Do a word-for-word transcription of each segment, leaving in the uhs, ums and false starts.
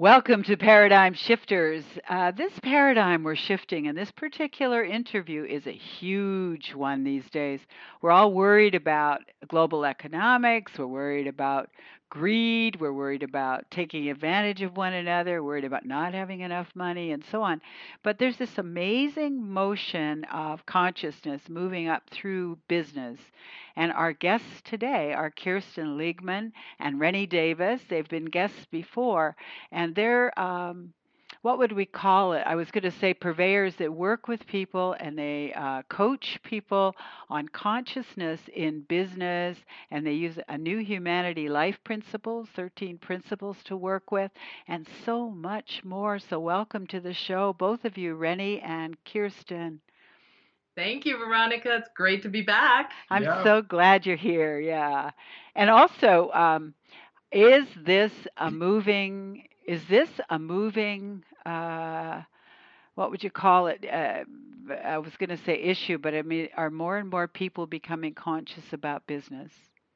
Welcome to Paradigm Shifters. Uh, this paradigm we're shifting, and this particular interview is a huge one these days. We're all worried about global economics, we're worried about greed, we're worried about taking advantage of one another, worried about not having enough money, and so on. But there's this amazing motion of consciousness moving up through business. And our guests today are Kirsten Liegman and Rennie Davis. They've been guests before, and they're um, what would we call it? I was going to say purveyors that work with people and they uh, coach people on consciousness in business, and they use a new humanity life principles, thirteen principles to work with, and so much more. So, welcome to the show, both of you, Rennie and Kirsten. Thank you, Veronica. It's great to be back. I'm Yeah. so glad you're here. Yeah. And also, um, is this a moving, is this a moving, uh, what would you call it? Uh, I was going to say issue, but I mean, are more and more people becoming conscious about business?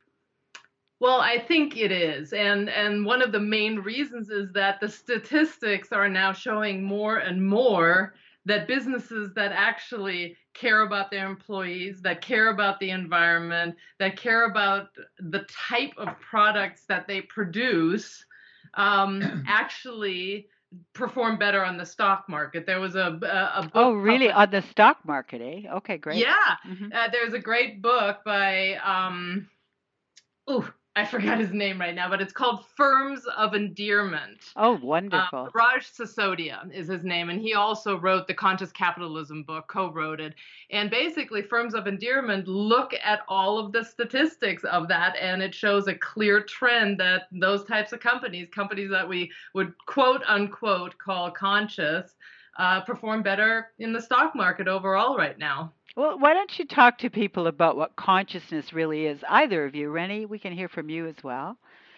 Well, I think it is. And and one of the main reasons is that the statistics are now showing more and more that businesses that actually care about their employees, that care about the environment, that care about the type of products that they produce, um, actually perform better on the stock market. There was a a, a book. Oh, really? published- On the stock market, eh? Okay, great. Yeah, Mhm. uh, there's a great book by um, oh, I forgot his name right now, but it's called Firms of Endearment. Oh, Uh, wonderful. Raj Sisodia is his name, and he also wrote the Conscious Capitalism book, co-wrote it. And basically, Firms of Endearment look at all of the statistics of that, and it shows a clear trend that those types of companies, companies that we would quote unquote call conscious, uh, perform better in the stock market overall right now. Well, why don't you talk to people about what consciousness really is? Either of you, Rennie, we can hear from you as well.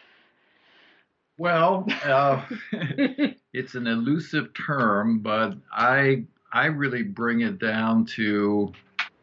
Well, uh, it's an elusive term, but I I really bring it down to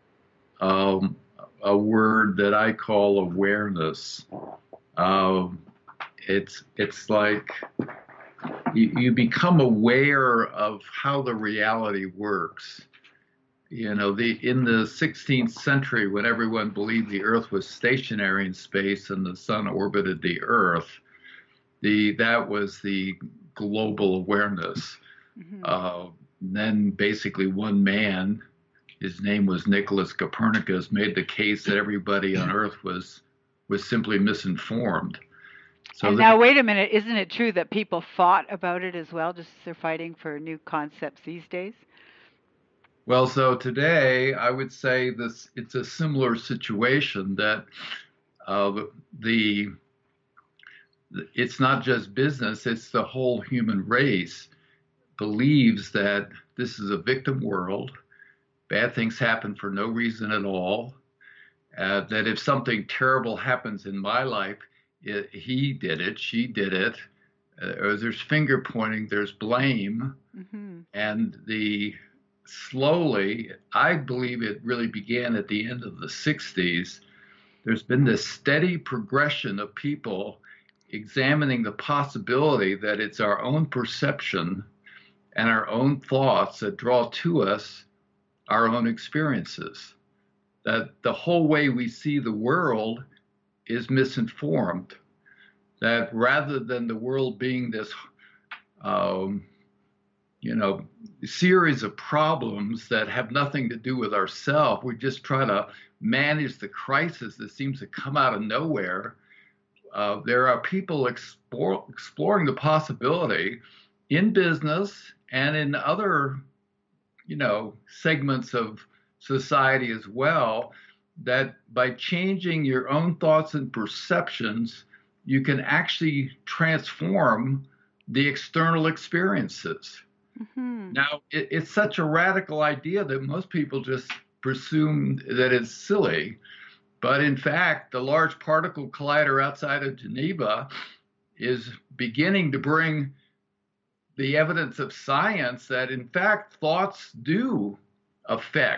um, a word that I call awareness. Um, it's it's like you, you become aware of how the reality works. You know, the in the sixteenth century, when everyone believed the Earth was stationary in space and the sun orbited the Earth, the that was the global awareness. Mhm. Uh, then basically one man, his name was Nicholas Copernicus, made the case that everybody on Earth was was simply misinformed. So And that, now, wait a minute, isn't it true that people fought about it as well, just as they're fighting for new concepts these days? well, so today I would say this it's a similar situation that uh, the it's not just business, it's the whole human race believes that this is a victim world. Bad things happen for no reason at all. Uh, that if something terrible happens in my life, it, he did it, she did it. Uh, or there's finger pointing, there's blame. Hmm. And the slowly, I believe it really began at the end of the sixties. There's been this steady progression of people examining the possibility that it's our own perception and our own thoughts that draw to us our own experiences. That the whole way we see the world is misinformed. That rather than the world being this, um, you know, series of problems that have nothing to do with ourselves, we just try to manage the crisis that seems to come out of nowhere. Uh, there are people explore, exploring the possibility in business and in other, you know, segments of society as well, that by changing your own thoughts and perceptions, you can actually transform the external experiences. Hmm. Now, it, it's such a radical idea that most people just presume that it's silly. But in fact, the Large Particle Collider outside of Geneva is beginning to bring the evidence of science that, in fact, thoughts do affect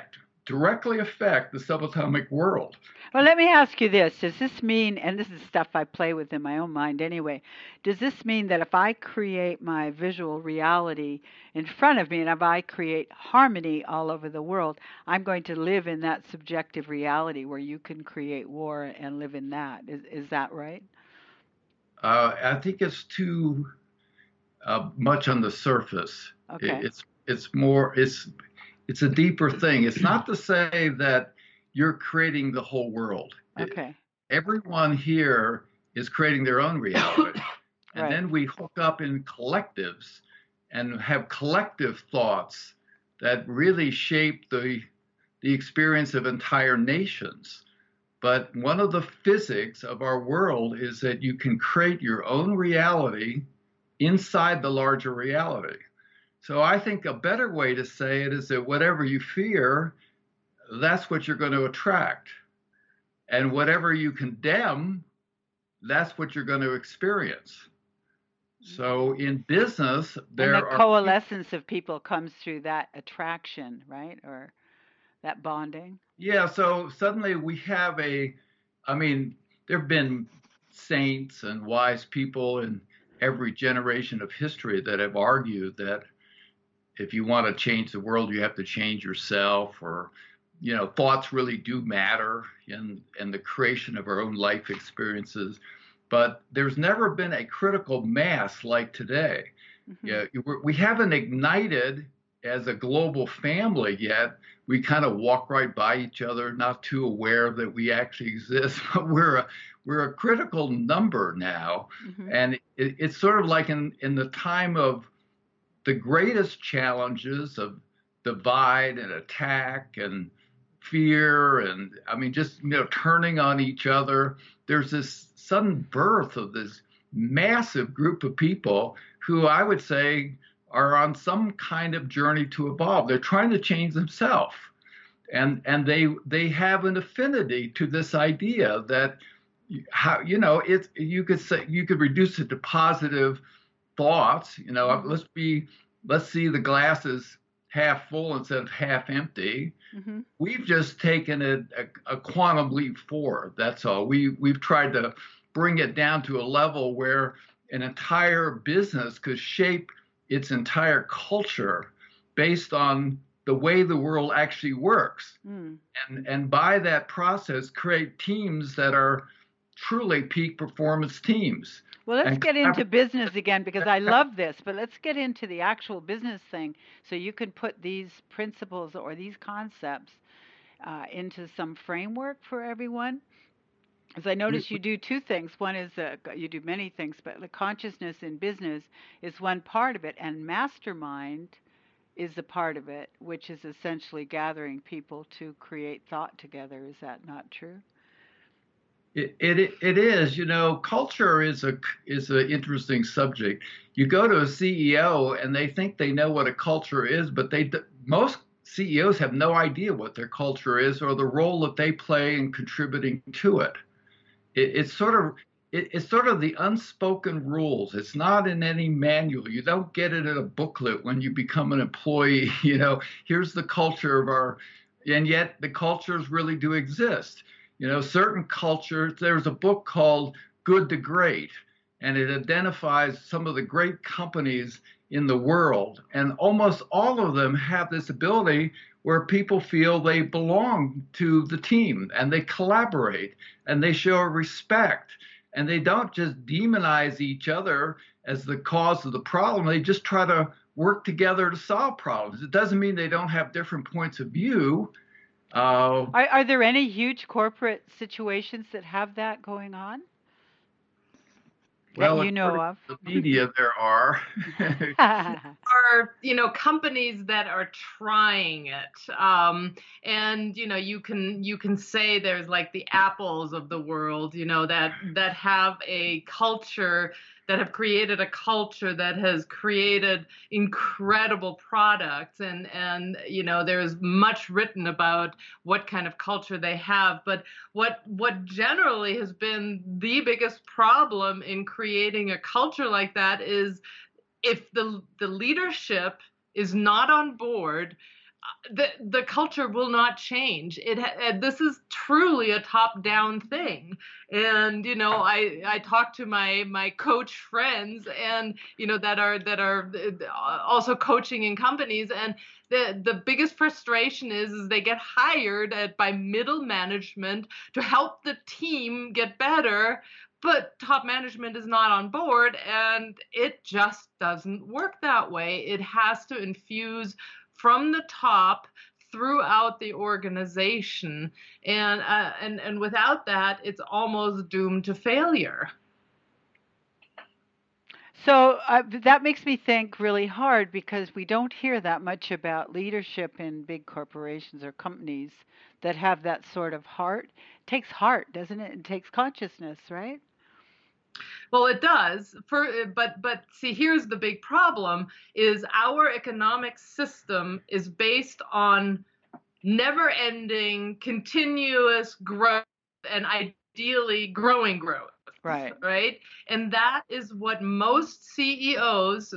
directly affect the subatomic world. Well, let me ask you this. Does this mean, and this is stuff I play with in my own mind anyway, does this mean that if I create my visual reality in front of me and if I create harmony all over the world, I'm going to live in that subjective reality where you can create war and live in that? Is, is that right? Uh, I think it's too uh, much on the surface. Okay. It, it's it's more it's it's a deeper thing. It's not to say that you're creating the whole world. Okay. Everyone here is creating their own reality. And Right. then we hook up in collectives and have collective thoughts that really shape the, the experience of entire nations. But one of the physics of our world is that you can create your own reality inside the larger reality. So I think a better way to say it is that whatever you fear, that's what you're going to attract. And whatever you condemn, that's what you're going to experience. So in business, there and the are coalescence of people comes through that attraction, right? Or that bonding. Yeah, so suddenly we have a, I mean, there have been saints and wise people in every generation of history that have argued that if you want to change the world, you have to change yourself, or, you know, thoughts really do matter in, in the creation of our own life experiences. But there's never been a critical mass like today. Mm-hmm. Yeah, we haven't ignited as a global family yet. We kind of walk right by each other, not too aware that we actually exist. But we're a we're a critical number now, mm-hmm. and it, it's sort of like in in the time of the greatest challenges of divide and attack and fear, and I mean just you know turning on each other. There's this sudden birth of this massive group of people who I would say are on some kind of journey to evolve. They're trying to change themselves, and and they they have an affinity to this idea that how you know it's you could say you could reduce it to positive thoughts. You know, mm-hmm. let's be let's see the glasses half full instead of half empty. Mm-hmm. We've just taken a, a, a quantum leap forward. That's all. We we've tried to bring it down to a level where an entire business could shape its entire culture based on the way the world actually works. Mm. And, and by that process, create teams that are truly peak performance teams. Well, let's and get into business again, because I love this, but let's get into the actual business thing so you can put these principles or these concepts uh, into some framework for everyone. As I notice, you do two things. One is uh, you do many things, but the consciousness in business is one part of it, and mastermind is a part of it, which is essentially gathering people to create thought together. Is that not true? It it, it is. You know, culture is a is an interesting subject. You go to a C E O and they think they know what a culture is, but they most C E Os have no idea what their culture is or the role that they play in contributing to it. It, it's sort of it, it's sort of the unspoken rules. It's not in any manual. You don't get it in a booklet when you become an employee. You know, here's the culture of our, and yet the cultures really do exist. You know, certain cultures. There's a book called Good to Great, and it identifies some of the great companies in the world, and almost all of them have this ability where people feel they belong to the team and they collaborate and they show respect and they don't just demonize each other as the cause of the problem. They just try to work together to solve problems. It doesn't mean they don't have different points of view. Uh, are, are there any huge corporate situations that have that going on? Well, that you know of the media there are are you know companies that are trying it, um, and you know you can you can say there's like the Apples of the world, you know that that have a culture, that have created a culture that has created incredible products, and and you know there's much written about what kind of culture they have. But what what generally has been the biggest problem in creating a culture like that is if the the leadership is not on board the the culture will not change. It ha- this is truly a top-down thing, and you know, I I talk to my my coach friends, and you know that are that are uh, also coaching in companies, and the the biggest frustration is is they get hired at, by middle management to help the team get better. But top management is not on board, and it just doesn't work that way. It has to infuse from the top throughout the organization, and uh, and and without that, it's almost doomed to failure. So uh, that makes me think really hard because we don't hear that much about leadership in big corporations or companies that have that sort of heart. It takes heart, doesn't it? It takes consciousness, right? Well, it does. For but but see, here's the big problem: is our economic system is based on never-ending, continuous growth, and ideally growing growth. Right. Right? And that is what most C E Os,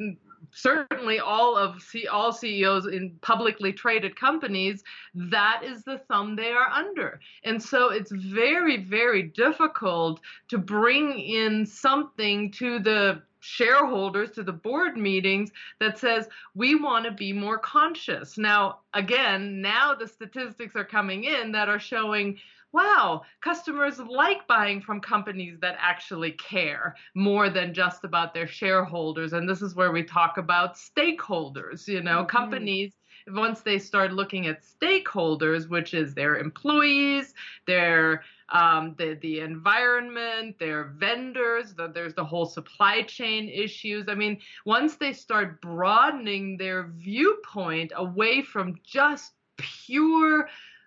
certainly all of C, all C E Os in publicly traded companies, that is the thumb they are under. And so it's very, very difficult to bring in something to the shareholders, to the board meetings, that says we want to be more conscious. Now, again, now the statistics are coming in that are showing, wow, customers like buying from companies that actually care more than just about their shareholders. And this is where we talk about stakeholders. You know, mm-hmm. Companies, once they start looking at stakeholders, which is their employees, their um, the the environment, their vendors, the, there's the whole supply chain issues. I mean, once they start broadening their viewpoint away from just pure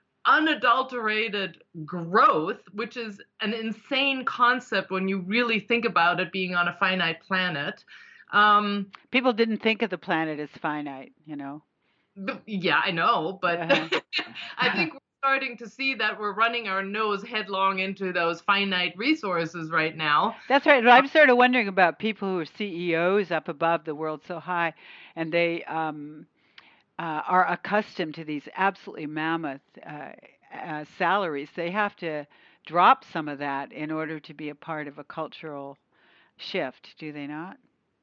unadulterated growth, which is an insane concept when you really think about it, being on a finite planet. Um, People didn't think of the planet as finite, you know. Yeah, I know, but uh-huh. I think we're starting to see that we're running our nose headlong into those finite resources right now. That's right. I'm sort of wondering about people who are C E Os up above the world so high, and they um, uh, are accustomed to these absolutely mammoth uh, uh, salaries. They have to drop some of that in order to be a part of a cultural shift, do they not?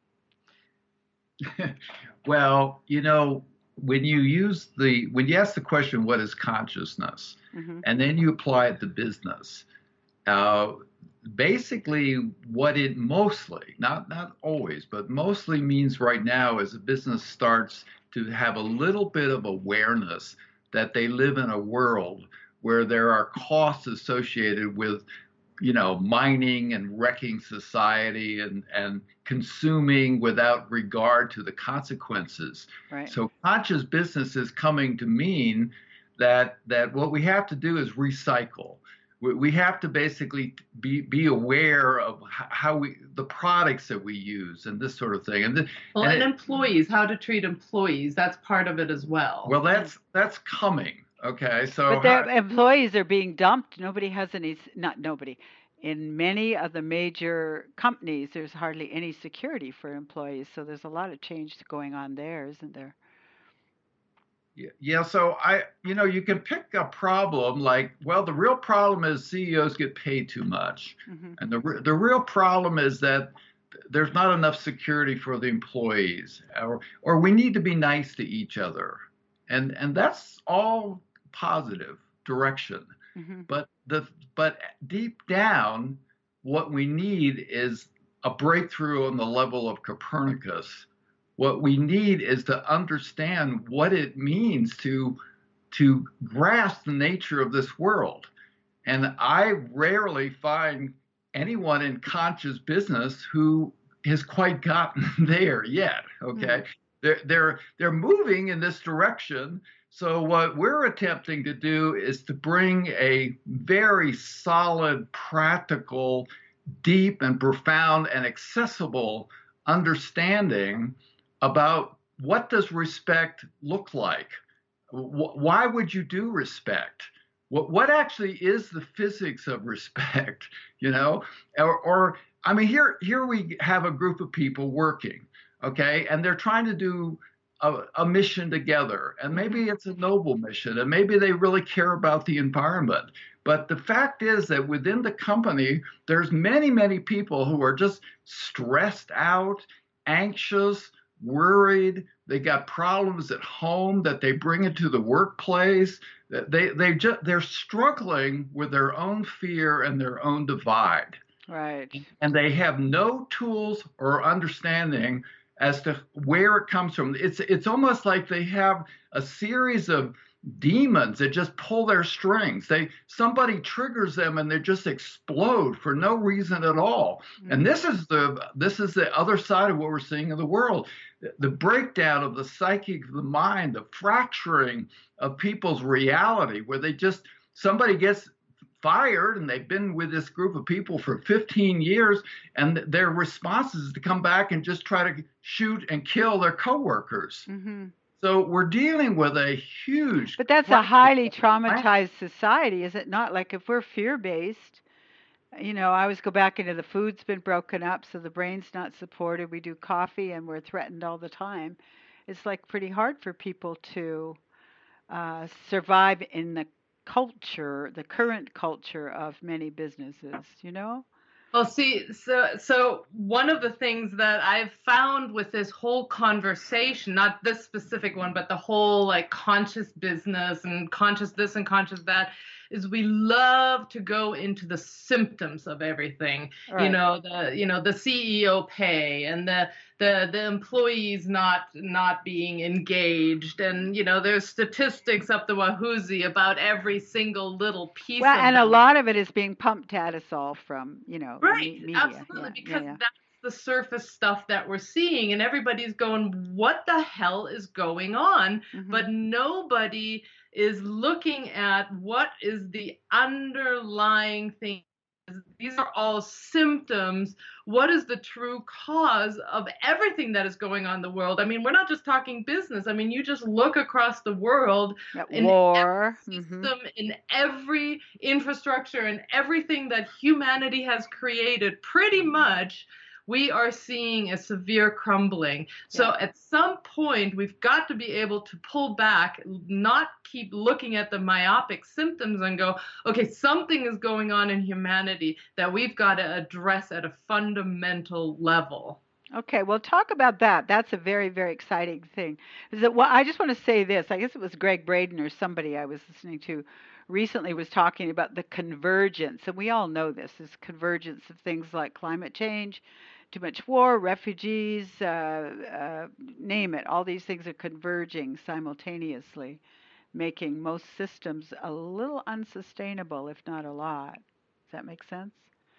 Well, you know, when you use the when you ask the question, what is consciousness, mm-hmm. and then you apply it to business, uh, basically what it mostly, not not always, but mostly means right now is a business starts to have a little bit of awareness that they live in a world where there are costs associated with, you know, mining and wrecking society and, and consuming without regard to the consequences. Right. So conscious business is coming to mean that that what we have to do is recycle. We, we have to basically be be aware of how we the products that we use and this sort of thing. And, the, well, and, and it, employees, how to treat employees, that's part of it as well. Well, that's that's coming. Okay, so but their how, employees are being dumped. Nobody has any. Not nobody. In many of the major companies, there's hardly any security for employees. So there's a lot of change going on there, isn't there? Yeah, yeah. So I, you know, you can pick a problem like, well, the real problem is C E Os get paid too much, mm-hmm. and the the real problem is that there's not enough security for the employees, or or we need to be nice to each other, and and that's all positive direction. Mm-hmm. But the but deep down, what we need is a breakthrough on the level of Copernicus. What we need is to understand what it means to to grasp the nature of this world. And I rarely find anyone in conscious business who has quite gotten there yet. Okay, mm-hmm. they're they're they're moving in this direction. So what we're attempting to do is to bring a very solid, practical, deep and profound and accessible understanding about what does respect look like? Why would you do respect? What what actually is the physics of respect? You know, or, or I mean, here here we have a group of people working, okay, and they're trying to do a, a mission together, and maybe it's a noble mission, and maybe they really care about the environment. But the fact is that within the company, there's many, many people who are just stressed out, anxious, worried. They got problems at home that they bring into the workplace. They they just they're struggling with their own fear and their own divide. Right. And they have no tools or understanding as to where it comes from. It's it's almost like they have a series of demons that just pull their strings. They somebody triggers them and they just explode for no reason at all. Mm-hmm. And this is the this is the other side of what we're seeing in the world. The breakdown of the psyche of the mind, the fracturing of people's reality, where they just somebody gets fired and they've been with this group of people for fifteen years, and their response is to come back and just try to shoot and kill their coworkers. Mm-hmm. So we're dealing with a huge. But that's a highly traumatized society, is it not? Like if we're fear-based, you know, I always go back into the food's been broken up, so the brain's not supported. We do coffee and we're threatened all the time. It's like pretty hard for people to uh, survive in the culture, the current culture of many businesses, you know? Well, see, so so one of the things that I've found with this whole conversation, not this specific one, but the whole like conscious business and conscious this and conscious that, is we love to go into the symptoms of everything. Right. You know, the you know the C E O pay and the the the employees not not being engaged, and you know there's statistics up the wahoozy about every single little piece. Well, of and them. a lot of it is being pumped at us all from you know right, me- media. Absolutely, yeah, because yeah, yeah. that's the surface stuff that we're seeing, and everybody's going, "What the hell is going on?" Mm-hmm. But nobody is looking at what is the underlying thing. These are all symptoms. What is the true cause of everything that is going on in the world? I mean, we're not just talking business. I mean, you just look across the world, in war, every system, mm-hmm. in every infrastructure, and everything that humanity has created, pretty much, we are seeing a severe crumbling. So yeah. At some point, we've got to be able to pull back, not keep looking at the myopic symptoms and go, okay, something is going on in humanity that we've got to address at a fundamental level. Okay, well, talk about that. That's a very, very exciting thing. Is that, well, I just want to say this. I guess it was Greg Braden or somebody I was listening to recently was talking about the convergence, and we all know this, is convergence of things like climate change, too much war, refugees, uh, uh, name it. All these things are converging simultaneously, making most systems a little unsustainable, if not a lot. Does that make sense?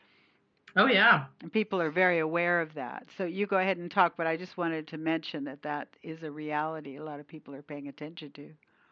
Oh, yeah. And people are very aware of that. So you go ahead and talk, but I just wanted to mention that that is a reality a lot of people are paying attention to.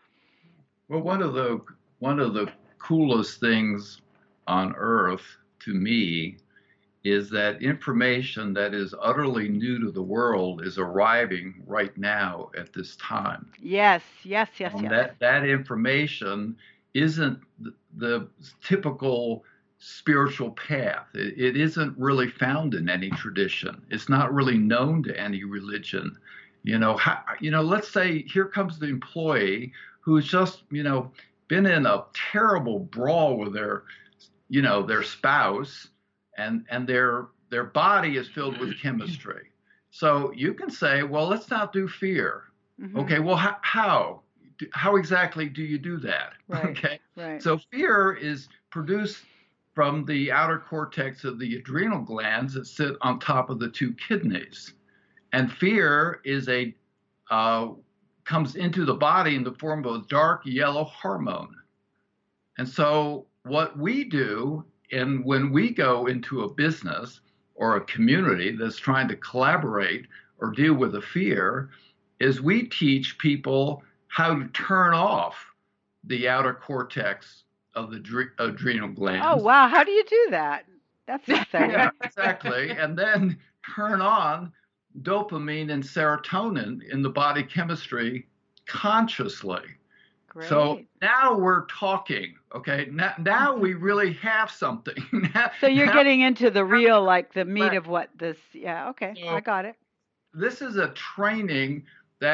Well, one of the one of the coolest things on Earth to me is that information that is utterly new to the world is arriving right now at this time. Yes, yes, yes, and yes. That that information isn't the, the typical spiritual path. It, it isn't really found in any tradition. It's not really known to any religion. You know, how, you know, let's say here comes the employee who's just, you know, been in a terrible brawl with their, you know, their spouse, and and their their body is filled with chemistry. So you can say, well, let's not do fear. Mm-hmm. Okay, well, how, how how exactly do you do that? Right, okay, right. So fear is produced from the outer cortex of the adrenal glands that sit on top of the two kidneys, and fear is a uh, comes into the body in the form of a dark yellow hormone. And so what we do, and when we go into a business or a community that's trying to collaborate or deal with a fear, is we teach people how to turn off the outer cortex of the dre- adrenal glands. Oh, wow. How do you do that? That's exciting. Yeah, exactly. And then turn on dopamine and serotonin in the body chemistry consciously. Great. So now we're talking, okay? Now, now we really have something. now, so you're now, getting into the real, like the meat right. of what this, yeah, okay, so I got it. This is a training that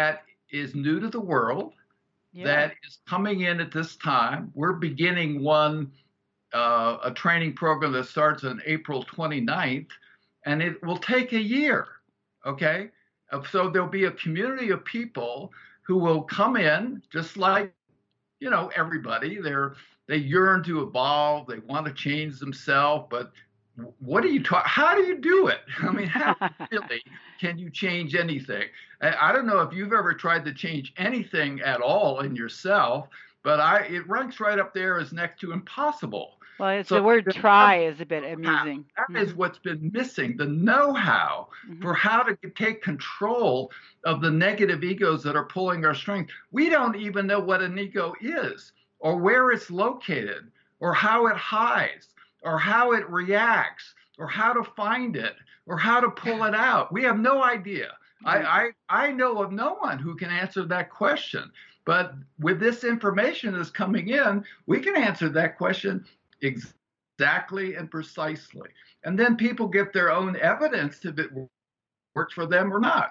is new to the world, Yeah. that is coming in at this time. We're beginning one, uh, a training program that starts on April twenty-ninth, and it will take a year. Okay. Uh, So there'll be a community of people who will come in just like, you know, everybody. They're, they yearn to evolve. They want to change themselves, but what do you talk? How do you do it? I mean, how really can you change anything? I, I don't know if you've ever tried to change anything at all in yourself, but I it ranks right up there as next to impossible. Well, it's So the word the try is a bit know-how, amusing. that is what's been missing, the know-how Mhm. for how to take control of the negative egos that are pulling our strings. We don't even know what an ego is, or where it's located, or how it hides, or how it reacts, or how to find it, or how to pull it out. We have no idea. Right. I, I, I know of no one who can answer that question. But with this information that's coming in, we can answer that question exactly and precisely. And then people get their own evidence if it works for them or not.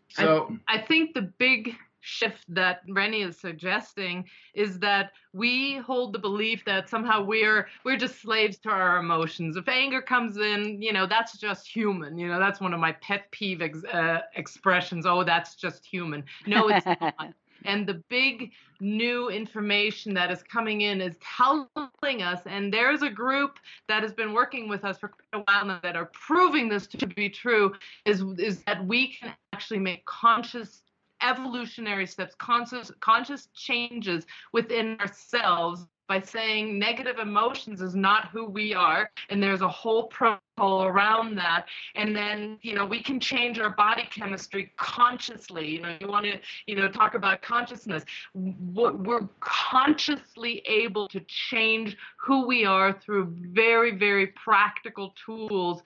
So I, I think the big shift that Rennie is suggesting is that we hold the belief that somehow we're we're just slaves to our emotions. If anger comes in, you know, that's just human. You know, that's one of my pet peeve ex, uh, expressions. Oh, that's just human. No, it's not. And the big new information that is coming in is telling us, and there's a group that has been working with us for quite a while now that are proving this to be true, is, is that we can actually make conscious evolutionary steps, conscious, conscious changes within ourselves by saying negative emotions is not who we are, and there's a whole protocol around that. And then, you know, we can change our body chemistry consciously. You know, you want to, you know, talk about consciousness. We're consciously able to change who we are through very, very practical tools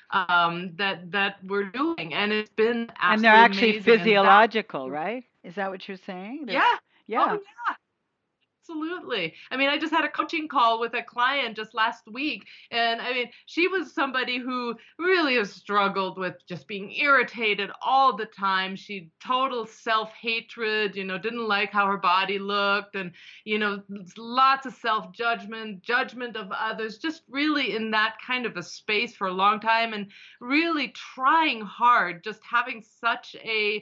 um, that that we're doing, and it's been absolutely And they're actually amazing. And that- physiological, right? Is that what you're saying? They're- yeah. Yeah. Oh, yeah. Absolutely. I mean, I just had a coaching call with a client just last week. And I mean, she was somebody who really has struggled with just being irritated all the time. She total self-hatred, you know, didn't like how her body looked, and, you know, lots of self-judgment, judgment of others, just really in that kind of a space for a long time, and really trying hard, just having such a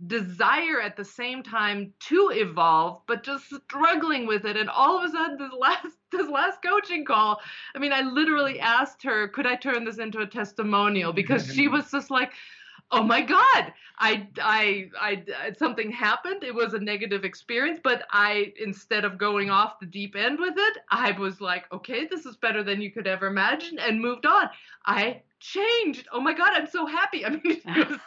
desire at the same time to evolve, but just struggling with it. And all of a sudden, this last this last coaching call, I mean, I literally asked her, could I turn this into a testimonial? Because she was just like, oh my God, I, I, I, something happened. It was a negative experience, but I, instead of going off the deep end with it, I was like, okay, this is better than you could ever imagine, and moved on. I changed. Oh my God, I'm so happy. I mean, it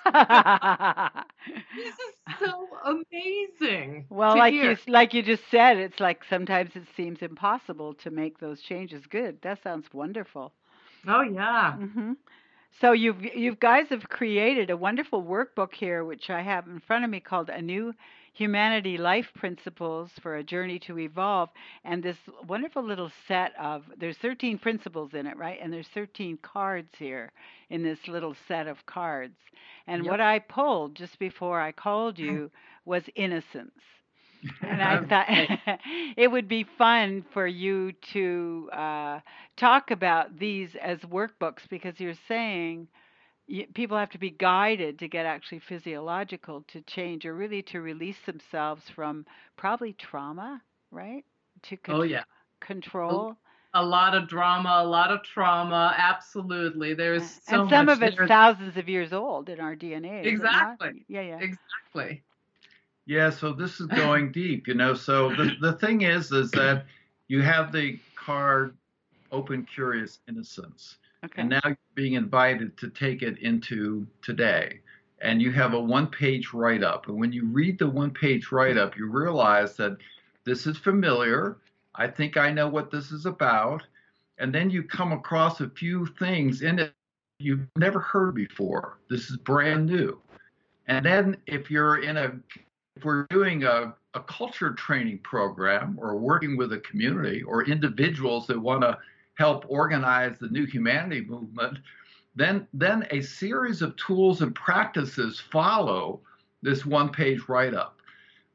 was, this is so amazing. Well, to like hear. you like you just said, it's like sometimes it seems impossible to make those changes. Good. That sounds wonderful. Oh yeah. Hmm. So you've you guys have created a wonderful workbook here, which I have in front of me, called A New Humanity: Life Principles for a Journey to Evolve. And this wonderful little set of, there's thirteen principles in it, right? And there's thirteen cards here in this little set of cards. And Yep. what I pulled just before I called you was innocence. And I thought it would be fun for you to uh, talk about these as workbooks, because you're saying y- people have to be guided to get actually physiological to change, or really to release themselves from probably trauma, right? To Oh con- yeah. control. A lot of drama, a lot of trauma. Absolutely. There's so and some much of it's there. thousands of years old in our D N A. Is it not? Exactly. Yeah, yeah. Exactly. yeah, so this is going deep, you know. So the, the thing is, is that you have the card Open, Curious Innocence. Okay. And now you're being invited to take it into today. And you have a one-page write-up. And when you read the one-page write-up, you realize that this is familiar. I think I know what this is about. And then you come across a few things in it you've never heard before. This is brand new. And then if you're in a, if we're doing a, a culture training program, or working with a community or individuals that want to help organize the New Humanity movement, then, then a series of tools and practices follow this one-page write-up.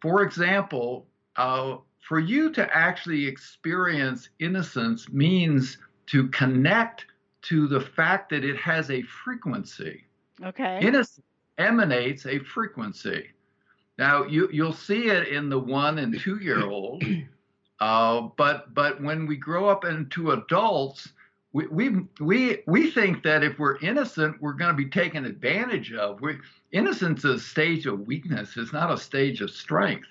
for example, uh, for you to actually experience innocence means to connect to the fact that it has a frequency. Okay. Innocence emanates a frequency. Now, you, you'll see it in the one and two year old, uh, but but when we grow up into adults, we, we we we think that if we're innocent, we're going to be taken advantage of. We, innocence is a stage of weakness; it's not a stage of strength.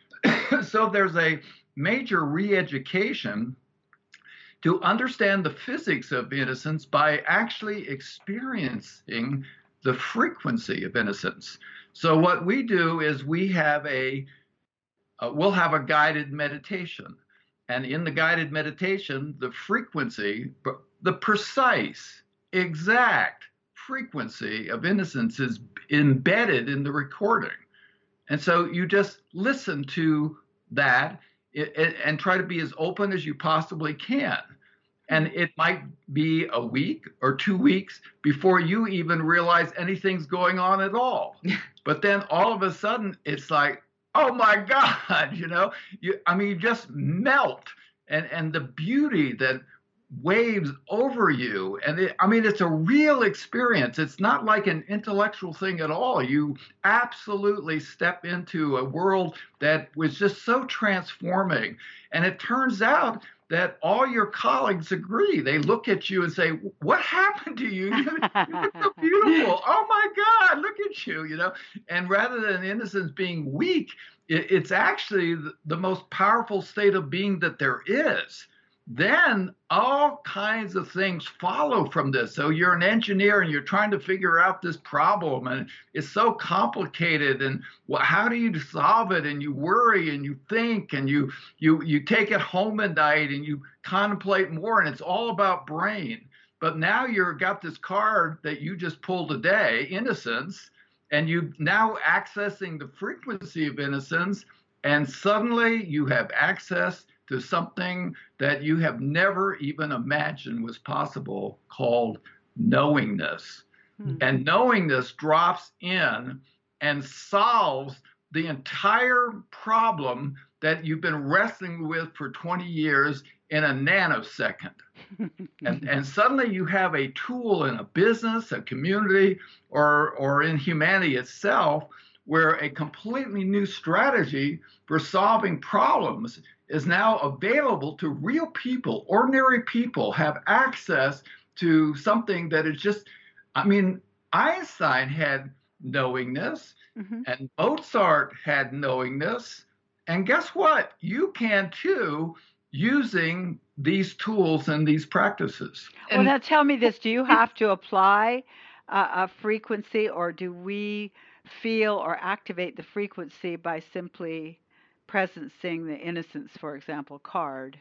So there's a major re-education to understand the physics of innocence by actually experiencing the frequency of innocence. So what we do is we have a, uh, we'll have a guided meditation. And in the guided meditation, the frequency, the precise, exact frequency of innocence is embedded in the recording. And so you just listen to that and try to be as open as you possibly can. And it might be a week or two weeks before you even realize anything's going on at all. But then all of a sudden, it's like, oh my God, you know, you, I mean, you just melt. And, and the beauty that waves over you. And it, I mean, it's a real experience. It's not like an intellectual thing at all. You absolutely step into a world that was just so transforming. And it turns out that all your colleagues agree. They look at you and say, what happened to you? You look so beautiful. Oh my God, look at you, you know? And rather than innocence being weak, it, it's actually the, the most powerful state of being that there is. Then all kinds of things follow from this. So you're an engineer and you're trying to figure out this problem and it's so complicated, and well, how do you solve it? And you worry and you think and you you you take it home at night and you contemplate more, and it's all about brain. But now you've got this card that you just pulled today, innocence, and you now accessing the frequency of innocence, and suddenly you have access to something that you have never even imagined was possible, called knowingness. Mm-hmm. And knowingness drops in and solves the entire problem that you've been wrestling with for twenty years in a nanosecond. and, and suddenly you have a tool in a business, a community, or, or in humanity itself, where a completely new strategy for solving problems is now available to real people. Ordinary people have access to something that is just, I mean, Einstein had knowingness, mm-hmm. and Mozart had knowingness. And guess what? You can too, using these tools and these practices. Well, now tell me this, do you have to apply a, a frequency, or do we feel or activate the frequency by simply presencing the innocence, for example, card?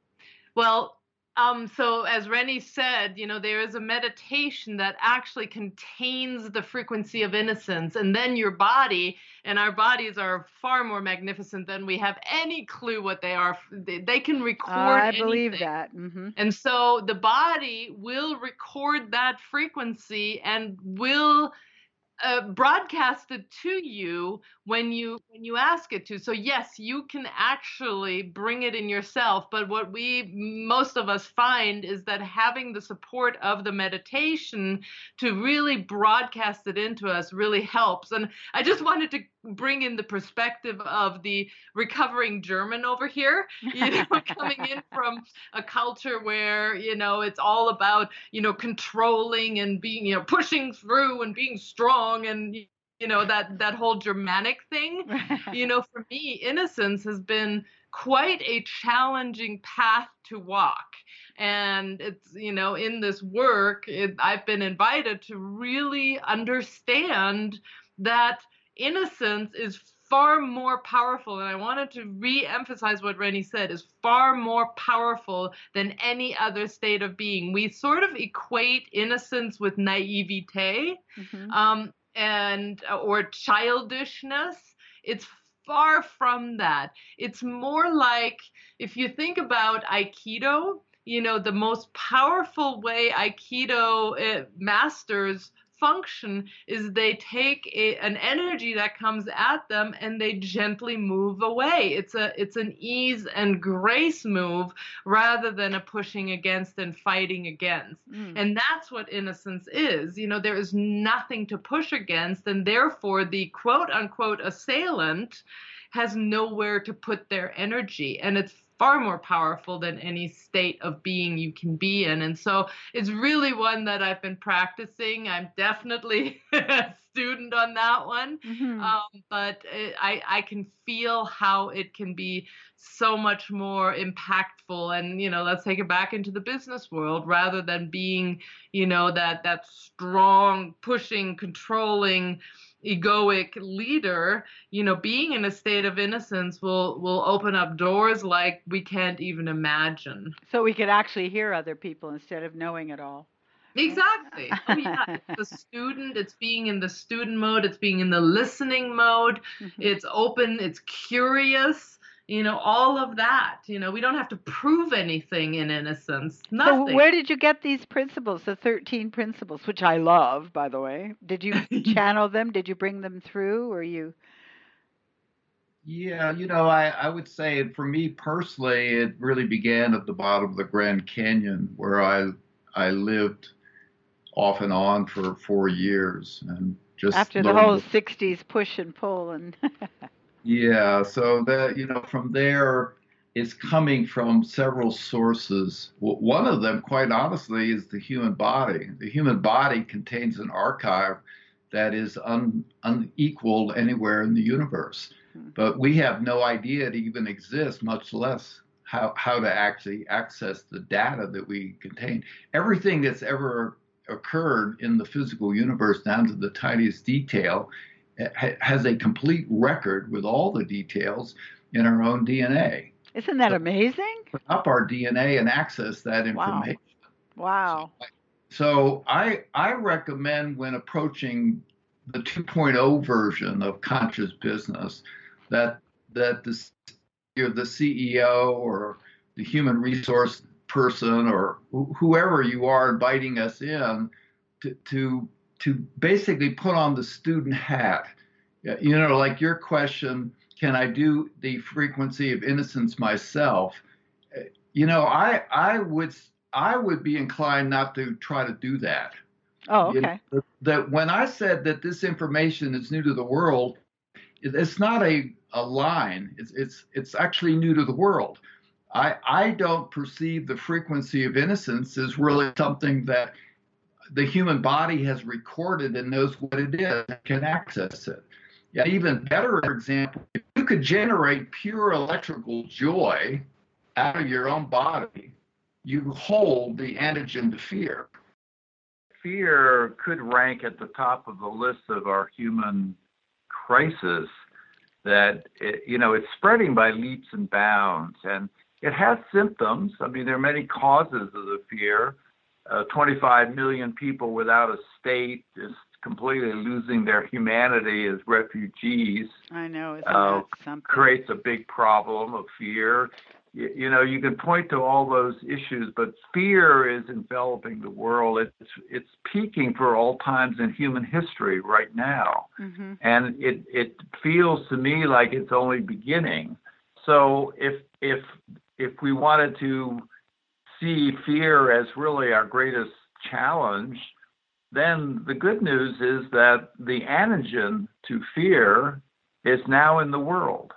Well, um, so as Rennie said, you know, there is a meditation that actually contains the frequency of innocence, and then your body, and our bodies are far more magnificent than we have any clue what they are. They, they can record uh, I anything. believe that. Mm-hmm. And so the body will record that frequency and will Uh, broadcasted to you when you when you ask it to. So yes, you can actually bring it in yourself, but what we most of us find is that having the support of the meditation to really broadcast it into us really helps. And I just wanted to bring in the perspective of the recovering German over here, you know, coming in from a culture where, you know, it's all about, you know, controlling and being, you know, pushing through and being strong, and, you know, that, that whole Germanic thing. You know, for me, innocence has been quite a challenging path to walk. And it's, you know, in this work, it, I've been invited to really understand that innocence is far more powerful, and I wanted to re-emphasize what Rennie said, is far more powerful than any other state of being. We sort of equate innocence with naivete, mm-hmm. um, and or childishness. It's far from that. It's more like, if you think about Aikido, you know, the most powerful way Aikido uh, masters function is they take a, an energy that comes at them and they gently move away. It's a it's an ease and grace move rather than a pushing against and fighting against. Mm. And that's what innocence is. You know, there is nothing to push against, and therefore the quote unquote assailant has nowhere to put their energy. And it's far more powerful than any state of being you can be in. And so it's really one that I've been practicing. I'm definitely a student on that one. Mm-hmm. Um, but it, I, I can feel how it can be so much more impactful. And, you know, let's take it back into the business world rather than being, you know, that, that strong, pushing, controlling, egoic leader. You know, being in a state of innocence will will open up doors like we can't even imagine. So we could actually hear other people instead of knowing it all. Exactly. Oh yeah, it's the student, it's being in the student mode, it's being in the listening mode, mm-hmm. It's open, it's curious, you know, all of that. You know, we don't have to prove anything in innocence. Nothing. So where did you get these principles, the thirteen principles, which I love, by the way? Did you channel them? Did you bring them through, or you? Yeah, you know, I, I would say for me personally, it really began at the bottom of the Grand Canyon, where I I lived off and on for four years, and just after the whole sixties push and pull and. Yeah, so that, you know, from there, it's coming from several sources. One of them, quite honestly, is the human body. The human body contains an archive that is un, unequaled anywhere in the universe. But we have no idea it even exists, much less how, how to actually access the data that we contain. Everything that's ever occurred in the physical universe, down to the tiniest detail, has a complete record with all the details in our own D N A. Isn't that so amazing? Put up our D N A and access that information. Wow. Wow. So I I recommend, when approaching the two point oh version of conscious business, that that the you're the C E O or the human resource person or wh- whoever you are inviting us in to to to basically put on the student hat. You know, like your question, can I do the frequency of innocence myself? You know, I I would I would be inclined not to try to do that. Oh, okay. You know, that when I said that this information is new to the world, it's not a, a line. It's it's it's actually new to the world. I I don't perceive the frequency of innocence as really something that the human body has recorded and knows what it is and can access it. Yeah, even better example, if you could generate pure electrical joy out of your own body, you hold the antigen to fear. Fear could rank at the top of the list of our human crisis, that, it, you know, it's spreading by leaps and bounds, and it has symptoms. I mean, there are many causes of the fear. Uh, twenty-five million people without a state, is completely losing their humanity as refugees. I know, isn't uh, that something? Creates a big problem of fear. You, you know, you can point to all those issues, but fear is enveloping the world. It's it's peaking for all times in human history right now, mm-hmm. and it it feels to me like it's only beginning. So if if if we wanted to see fear as really our greatest challenge, then the good news is that the antigen to fear is now in the world.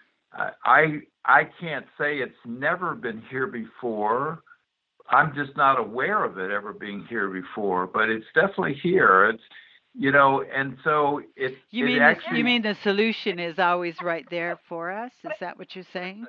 I I can't say it's never been here before. I'm just not aware of it ever being here before, but it's definitely here. It's, you know, and so it. You it mean actually, the, you mean the solution is always right there for us? Is that what you're saying?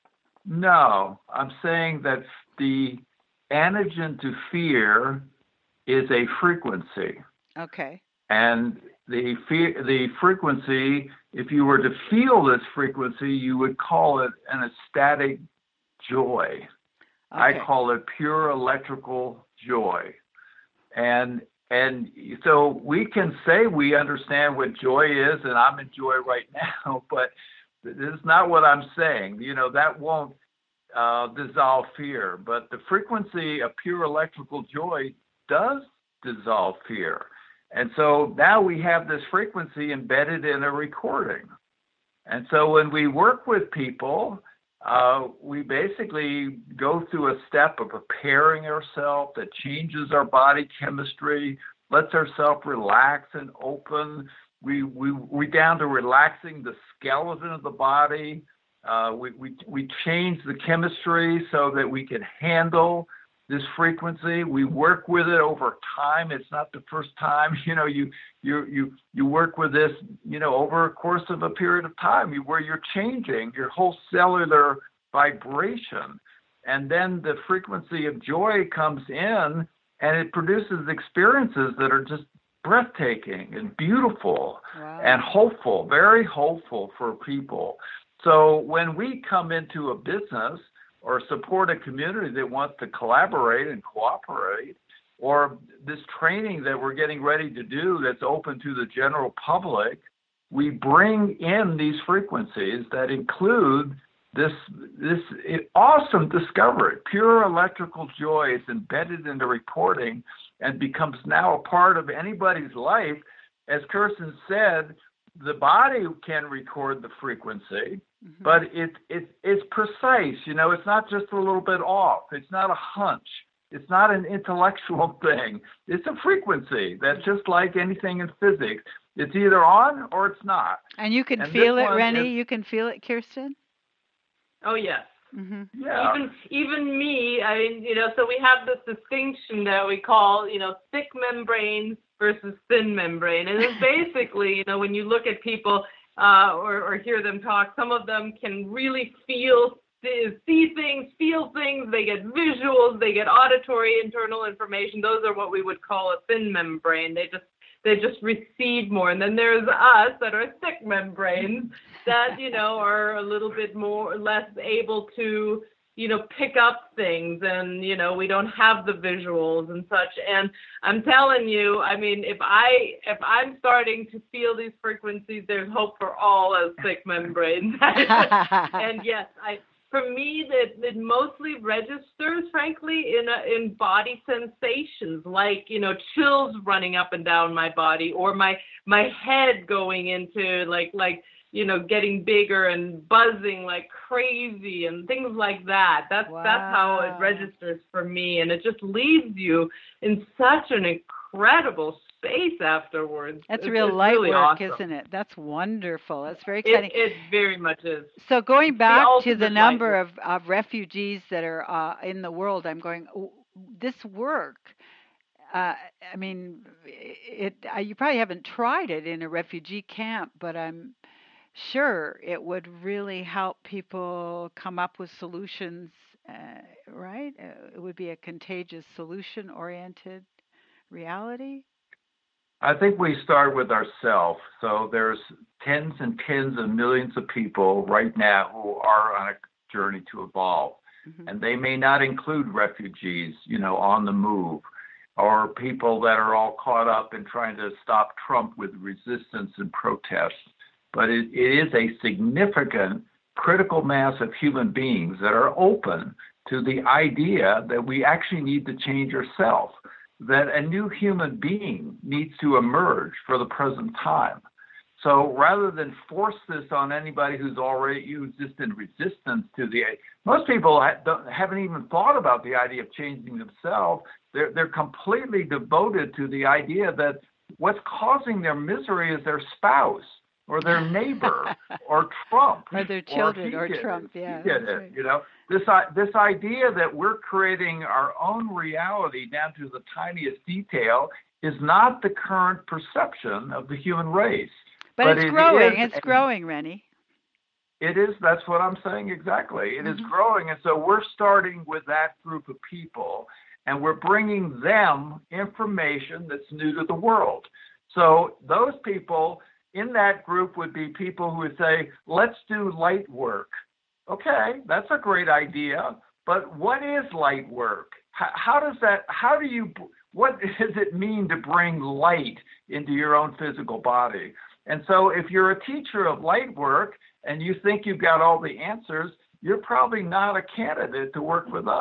No, I'm saying that the antigen to fear is a frequency. Okay. And the fe- the frequency, if you were to feel this frequency, you would call it an ecstatic joy. Okay. I call it pure electrical joy. And and so we can say we understand what joy is, and I'm in joy right now, but this is not what I'm saying. You know, that won't uh, dissolve fear. But the frequency of pure electrical joy does dissolve fear. And so now we have this frequency embedded in a recording. And so when we work with people, uh, we basically go through a step of preparing ourselves that changes our body chemistry, lets ourselves relax and open. We, we, we down to relaxing the skeleton of the body. Uh, we, we, we change the chemistry so that we can handle this frequency. We work with it over time. It's not the first time, you know, you, you, you, you work with this, you know, over a course of a period of time where you're changing your whole cellular vibration. And then the frequency of joy comes in and it produces experiences that are just breathtaking and beautiful. Wow. And hopeful, very hopeful for people. So when we come into a business or support a community that wants to collaborate and cooperate, or this training that we're getting ready to do that's open to the general public, we bring in these frequencies that include this this awesome discovery. Pure electrical joy is embedded into reporting and becomes now a part of anybody's life. As Kirsten said, the body can record the frequency, mm-hmm. but it, it, it's precise. You know, it's not just a little bit off. It's not a hunch. It's not an intellectual thing. It's a frequency that's just like anything in physics. It's either on or it's not. And you can and feel it, Rennie? Is, you can feel it, Kirsten? Oh, yes. Mm-hmm. Yeah. Even even me, I mean, you know, so we have this distinction that we call, you know, thick membrane versus thin membrane. And it's basically, you know, when you look at people uh, or, or hear them talk, some of them can really feel, see things, feel things. They get visuals, they get auditory internal information. Those are what we would call a thin membrane. They just they just receive more. And then there's us that are thick membranes that, you know, are a little bit more, less able to, you know, pick up things, and, you know, we don't have the visuals and such. And I'm telling you, I mean, if I, if I'm starting to feel these frequencies, there's hope for all as thick membranes. And yes, I, for me, that it mostly registers, frankly, in a, in body sensations, like, you know, chills running up and down my body, or my my head going into like like you know, getting bigger and buzzing like crazy and things like that. That's wow. that's how it registers for me, and it just leaves you in such an incredible space afterwards. That's it's, real it's light really work, awesome. Isn't it? That's wonderful. That's very exciting. It, it very much is. So going back the to the number of, of refugees that are uh, in the world, I'm going, this work, uh, I mean, it. I, you probably haven't tried it in a refugee camp, but I'm sure it would really help people come up with solutions, uh, right? Uh, it would be a contagious solution-oriented reality. I think we start with ourselves. So there's tens and tens of millions of people right now who are on a journey to evolve. Mm-hmm. And they may not include refugees, you know, on the move, or people that are all caught up in trying to stop Trump with resistance and protests. But it, it is a significant critical mass of human beings that are open to the idea that we actually need to change ourselves, that a new human being needs to emerge for the present time. So rather than force this on anybody who's already who's just in resistance to the, most people ha- don't, haven't even thought about the idea of changing themselves. They're, they're completely devoted to the idea that what's causing their misery is their spouse, or their neighbor, or Trump, or their children, or, or Trump. It. Yeah, he did it. Right. You know, this this idea that we're creating our own reality down to the tiniest detail is not the current perception of the human race. But, but it's it growing. Is, it's growing, Rennie. It is. That's what I'm saying exactly. It mm-hmm. is growing, and so we're starting with that group of people, and we're bringing them information that's new to the world. So those people in that group would be people who would say, let's do light work. Okay, that's a great idea, but what is light work? How, how does that, how do you, what does it mean to bring light into your own physical body? And so if you're a teacher of light work and you think you've got all the answers, you're probably not a candidate to work with us.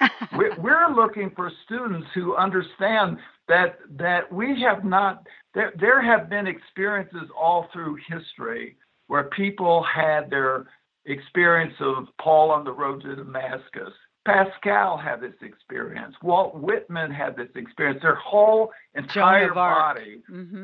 we're, we're looking for students who understand that that we have not, there, there have been experiences all through history where people had their experience of Paul on the road to Damascus. Pascal had this experience. Walt Whitman had this experience. Their whole entire Joan of Arc. body. Mm-hmm.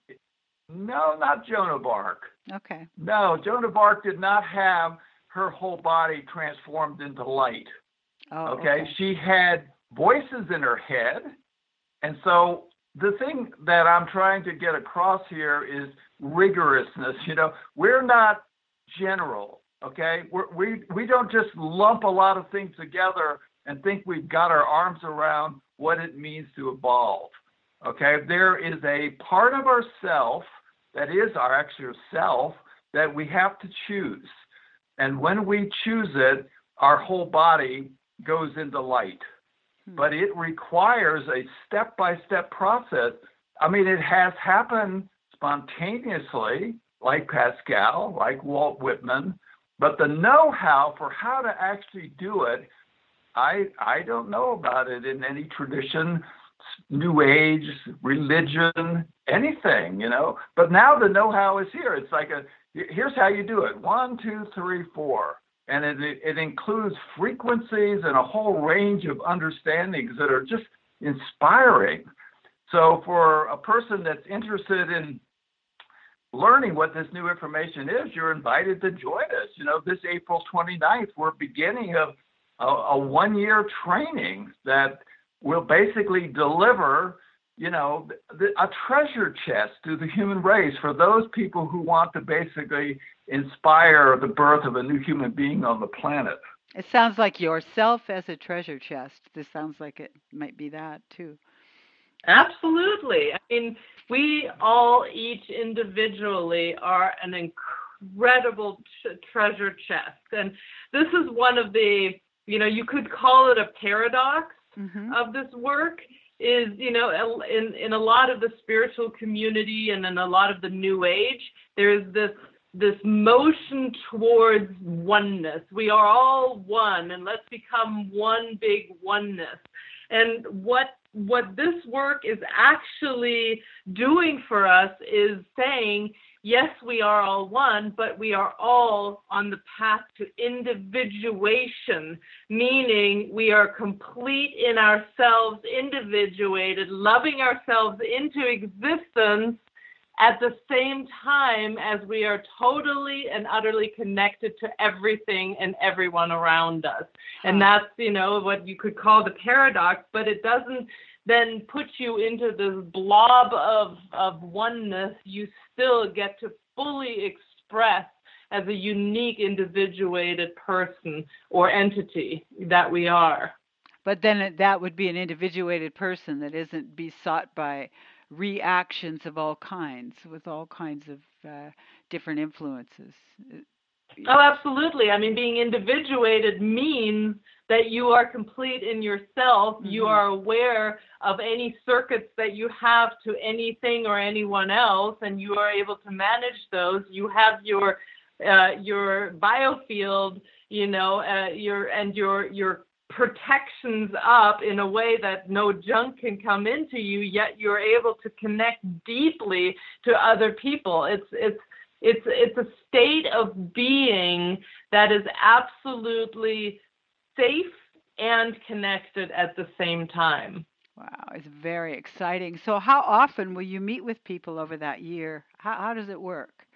No, not Joan of Arc. Okay. No, Joan of Arc did not have her whole body transformed into light. Oh, okay? okay. She had voices in her head. And so the thing that I'm trying to get across here is rigorousness. You know, we're not general, okay? We're, we we don't just lump a lot of things together and think we've got our arms around what it means to evolve, okay? There is a part of ourself that is our actual self that we have to choose. And when we choose it, our whole body goes into light. Hmm. But it requires a step-by-step process. I mean, it has happened spontaneously, like Pascal, like Walt Whitman, but the know-how for how to actually do it, I I don't know about it in any tradition, New Age, religion, anything, you know. But now the know-how is here. It's like a, here's how you do it. One, two, three, four. And it, it includes frequencies and a whole range of understandings that are just inspiring. So for a person that's interested in learning what this new information is, you're invited to join us. You know, this April twenty-ninth, we're beginning a, a, a one-year training that will basically deliver, you know, the, a treasure chest to the human race for those people who want to basically inspire the birth of a new human being on the planet. It sounds like yourself as a treasure chest. This sounds like it might be that too. Absolutely. I mean, we all each individually are an incredible t- treasure chest. And this is one of the, you know, you could call it a paradox mm-hmm. of this work is, you know, in, in a lot of the spiritual community and in a lot of the New Age, there's this this motion towards oneness. We are all one, and let's become one big oneness. And what what this work is actually doing for us is saying, yes, we are all one, but we are all on the path to individuation, meaning we are complete in ourselves, individuated, loving ourselves into existence at the same time as we are totally and utterly connected to everything and everyone around us. And that's, you know, what you could call the paradox, but it doesn't then put you into this blob of, of oneness. You still get to fully express as a unique, individuated person or entity that we are. But then that would be an individuated person that isn't besought by reactions of all kinds, with all kinds of uh, different influences. Oh, absolutely. I mean, being individuated means that you are complete in yourself. Mm-hmm. You are aware of any circuits that you have to anything or anyone else, and you are able to manage those. You have your uh, your biofield, you know, uh, your and your your protections up in a way that no junk can come into you, yet you're able to connect deeply to other people. It's it's it's it's a state of being that is absolutely safe and connected at the same time. Wow, it's very exciting. So how often will you meet with people over that year? How how does it work?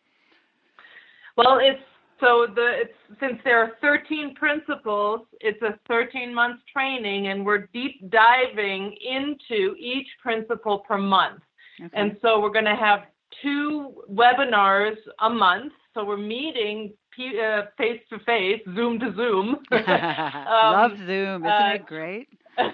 Well, it's So the it's, since there are thirteen principles, it's a thirteen month training, and we're deep diving into each principle per month. Okay. And so we're going to have two webinars a month. So we're meeting p- uh, face to face, Zoom to Zoom. um, Love Zoom, isn't uh, it great?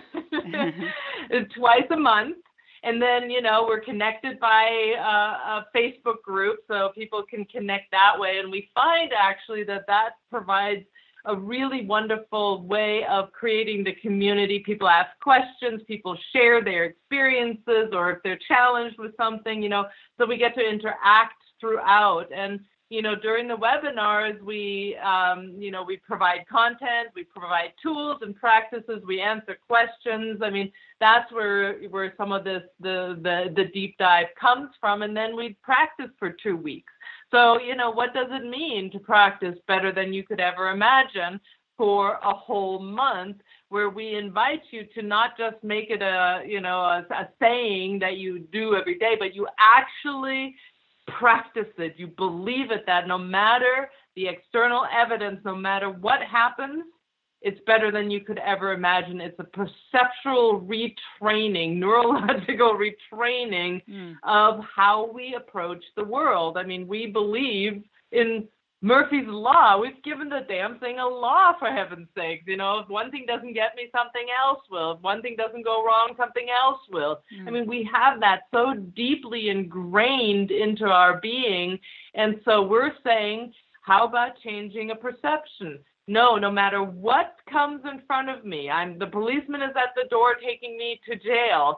Twice a month. And then, you know, we're connected by uh, a Facebook group, so people can connect that way. And we find actually that that provides a really wonderful way of creating the community. People ask questions, people share their experiences, or if they're challenged with something, you know, so we get to interact throughout. And you know, during the webinars, we, um, you know, we provide content, we provide tools and practices, we answer questions. I mean, that's where where some of this, the, the, the deep dive comes from. And then we practice for two weeks. So, you know, what does it mean to practice better than you could ever imagine for a whole month, where we invite you to not just make it a, you know, a, a saying that you do every day, but you actually practice it. You believe it, that no matter the external evidence, no matter what happens, it's better than you could ever imagine. It's a perceptual retraining, neurological retraining mm. of how we approach the world. I mean, we believe in Murphy's Law. We've given the damn thing a law, for heaven's sakes. You know, if one thing doesn't get me, something else will. If one thing doesn't go wrong, something else will. Mm. I mean, we have that so deeply ingrained into our being. And so we're saying, how about changing a perception? No, no matter what comes in front of me, I'm the policeman is at the door taking me to jail.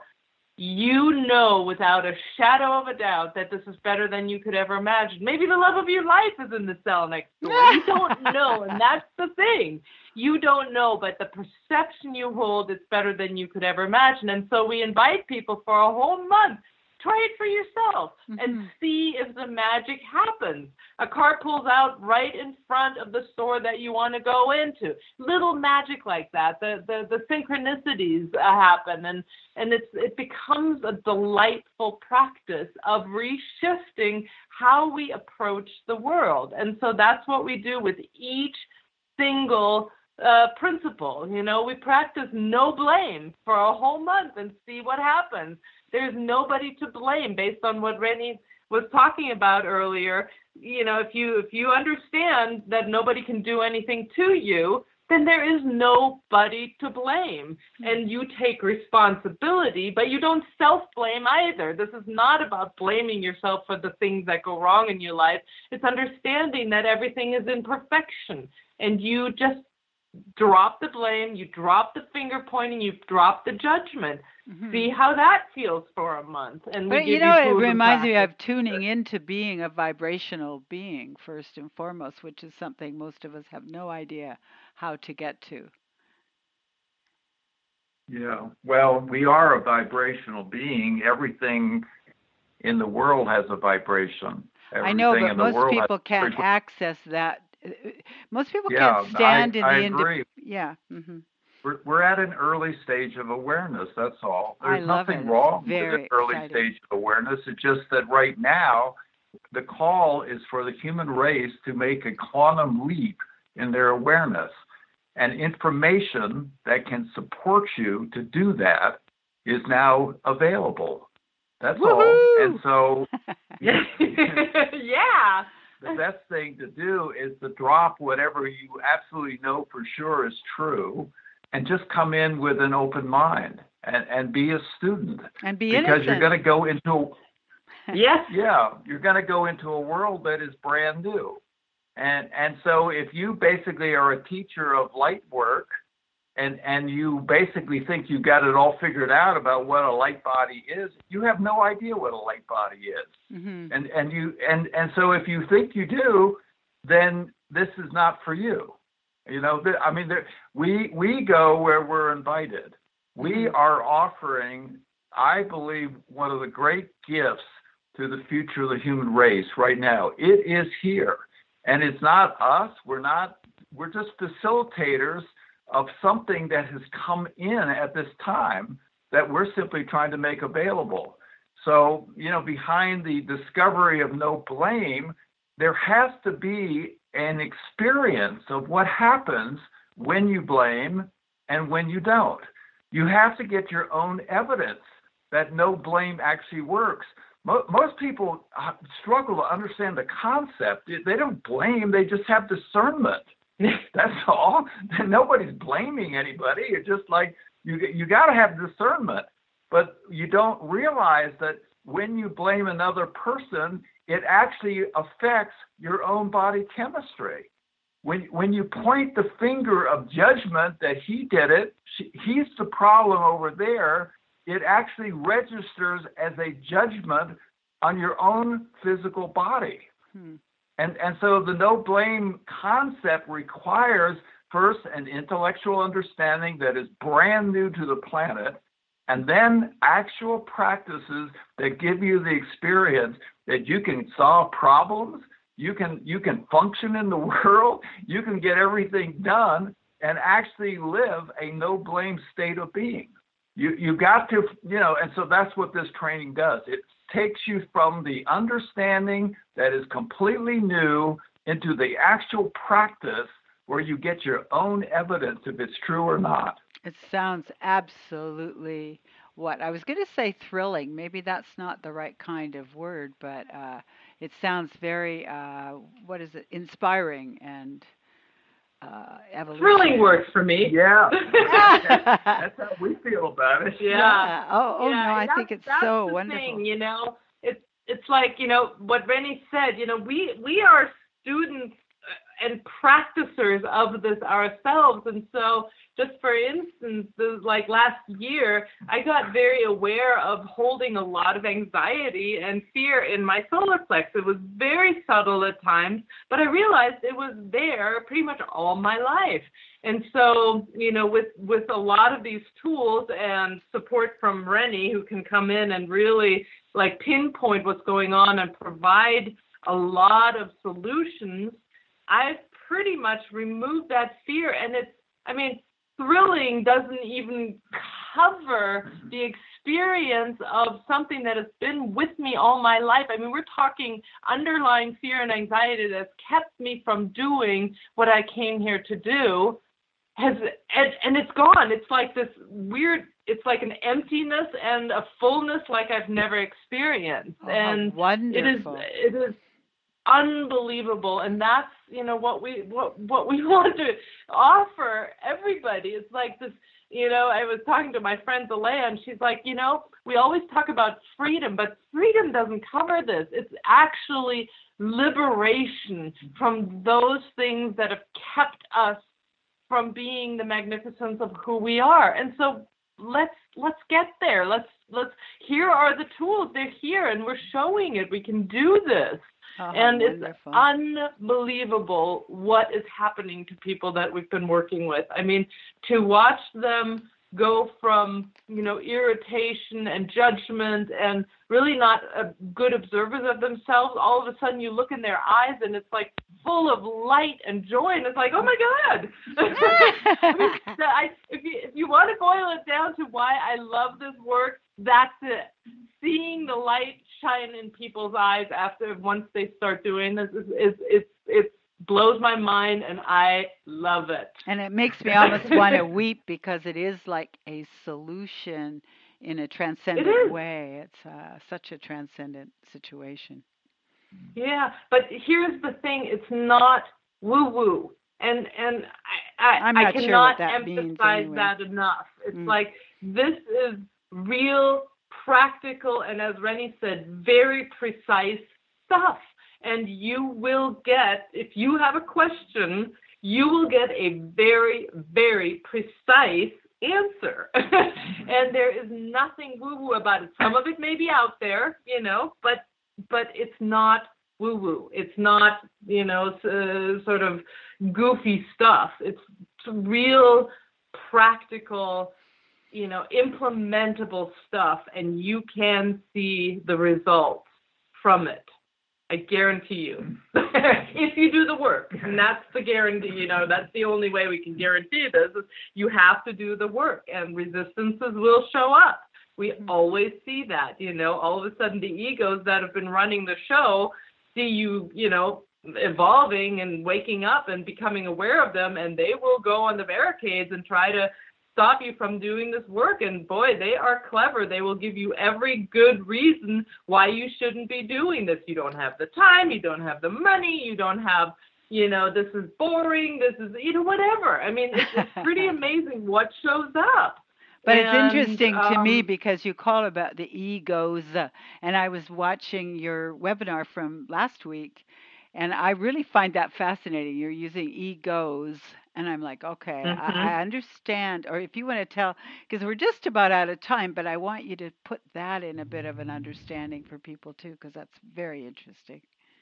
You know without a shadow of a doubt that this is better than you could ever imagine. Maybe the love of your life is in the cell next door. You don't know, and that's the thing. You don't know, but the perception you hold is better than you could ever imagine. And so we invite people for a whole month. Try it for yourself mm-hmm. and see if the magic happens. A car pulls out right in front of the store that you want to go into. Little magic like that. The the, the synchronicities uh, happen, and and it's it becomes a delightful practice of reshifting how we approach the world. And so that's what we do with each single uh, principle. You know, we practice no blame for a whole month and see what happens. There's nobody to blame based on what Rennie was talking about earlier. You know, if you if you understand that nobody can do anything to you, then there is nobody to blame. And you take responsibility, but you don't self-blame either. This is not about blaming yourself for the things that go wrong in your life. It's understanding that everything is imperfection, and you just drop the blame, you drop the finger pointing, you drop the judgment. Mm-hmm. See how that feels for a month. And we but give you know, you it reminds me of tuning into being a vibrational being first and foremost, which is something most of us have no idea how to get to. Yeah, well, we are a vibrational being. Everything in the world has a vibration. Everything I know, but in the most world people has can't access that. Most people yeah, can't stand I, in I the agree. Indi- yeah. Mm-hmm. We're, we're at an early stage of awareness, that's all. There's I love nothing it. wrong Very with an early exciting. stage of awareness. It's just that right now, the call is for the human race to make a quantum leap in their awareness. And information that can support you to do that is now available. That's Woo-hoo! all. And so, yeah. The best thing to do is to drop whatever you absolutely know for sure is true and just come in with an open mind and, and be a student. And be because innocent. you're going to go into yes. yeah, you're going to go into a world that is brand new. And and so if you basically are a teacher of light work and and you basically think you got it all figured out about what a light body is, you have no idea what a light body is. Mm-hmm. And and you and and so if you think you do, then this is not for you. You know, I mean, there, we we go where we're invited. We mm-hmm. are offering, I believe, one of the great gifts to the future of the human race right now. It is here, and it's not us. We're not. We're just facilitators of something that has come in at this time that we're simply trying to make available. So, you know, behind the discovery of no blame, there has to be an experience of what happens when you blame and when you don't. You have to get your own evidence that no blame actually works. Mo- most people struggle to understand the concept. They don't blame, they just have discernment. That's all. Nobody's blaming anybody. It's just like you you got to have discernment, but you don't realize that when you blame another person, it actually affects your own body chemistry. when when you point the finger of judgment that he did it, she, he's the problem over there, it actually registers as a judgment on your own physical body. Hmm. And and so the no blame concept requires first an intellectual understanding that is brand new to the planet, and then actual practices that give you the experience that you can solve problems, you can you can function in the world, you can get everything done, and actually live a no blame state of being. You you got to, you know, and so that's what this training does. It takes you from the understanding that is completely new into the actual practice where you get your own evidence if it's true or not. It sounds absolutely what I was going to say thrilling. Maybe that's not the right kind of word, but uh, it sounds very, uh, what is it, inspiring and uh, evolutionary. Thrilling works for me. Yeah. That's how we feel about it. Yeah. yeah. Oh, oh yeah. no, I that's, think it's that's so the wonderful. Thing, you know, it's it's like, you know, what Rennie said, you know, we, we are students and practicers of this ourselves. And so just for instance, this, like last year, I got very aware of holding a lot of anxiety and fear in my solar plex. It was very subtle at times, but I realized it was there pretty much all my life. And so, you know, with, with a lot of these tools and support from Rennie, who can come in and really like pinpoint what's going on and provide a lot of solutions, I've pretty much removed that fear. And it's, I mean, thrilling doesn't even cover the experience of something that has been with me all my life. I mean, we're talking underlying fear and anxiety that's kept me from doing what I came here to do. Has and, and it's gone. It's like this weird, it's like an emptiness and a fullness like I've never experienced. Oh, and wonderful. It is, it is unbelievable. And that's, you know, what we what what we want to offer everybody. It's like this, you know, I was talking to my friend Alea, and she's like, you know, we always talk about freedom, but freedom doesn't cover this. It's actually liberation from those things that have kept us from being the magnificence of who we are. And so let's let's get there. Let's let's here are the tools. They're here and we're showing it. We can do this. Oh, and wonderful. It's unbelievable what is happening to people that we've been working with. I mean, to watch them go from, you know, irritation and judgment and really not uh, good observers of themselves, all of a sudden you look in their eyes and it's like full of light and joy, and it's like, oh my God. I mean, I, if you if you want to boil it down to why I love this work, that's it. Seeing the light shine in people's eyes after once they start doing this is is it's it's blows my mind, and I love it. And it makes me almost want to weep because it is like a solution in a transcendent way. It's uh, such a transcendent situation. Yeah, but here's the thing: it's not woo-woo, and and I I, I'm I not cannot sure what that emphasize means anyway. that enough. It's Mm. like this is real, practical, and as Rennie said, very precise stuff. And you will get, if you have a question, you will get a very, very precise answer. And there is nothing woo-woo about it. Some of it may be out there, you know, but but it's not woo-woo. It's not, you know, uh, sort of goofy stuff. It's real, practical, you know, implementable stuff, and you can see the results from it. I guarantee you, if you do the work, and that's the guarantee, you know, that's the only way we can guarantee this, is you have to do the work, and resistances will show up. We always see that, you know, all of a sudden the egos that have been running the show see you, you know, evolving and waking up and becoming aware of them, and they will go on the barricades and try to stop you from doing this work. And boy, they are clever. They will give you every good reason why you shouldn't be doing this. You don't have the time, you don't have the money, you don't have, you know, this is boring, this is, you know, whatever. I mean, it's, it's pretty amazing what shows up. But and, it's interesting to um, me because you call about the egos, uh, and I was watching your webinar from last week, And I really find that fascinating. You're using egos, and I'm like, okay, Mm-hmm. I, I understand. Or if you want to tell, because we're just about out of time, but I want you to put that in a bit of an understanding for people too, because that's very interesting.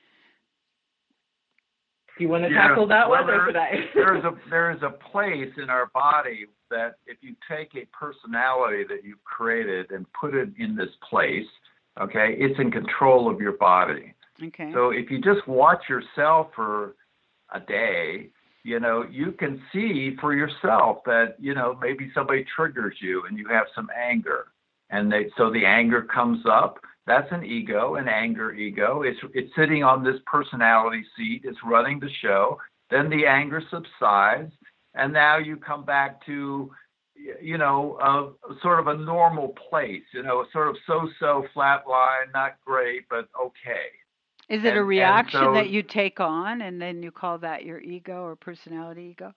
Do you want to Yeah, tackle that well, one, or there, should I? there's a there is a place in our body that if you take a personality that you've created and put it in this place, okay, it's in control of your body. Okay. So if you just watch yourself for a day, you know, you can see for yourself that, you know, maybe somebody triggers you and you have some anger. And they, so the anger comes up. That's an ego, an anger ego. It's it's sitting on this personality seat. It's running the show. Then the anger subsides, and now you come back to, you know, a, sort of a normal place. You know, sort of so-so, flat line, not great, but okay. Is it And, a reaction so, that you take on, and then you call that your ego or personality ego?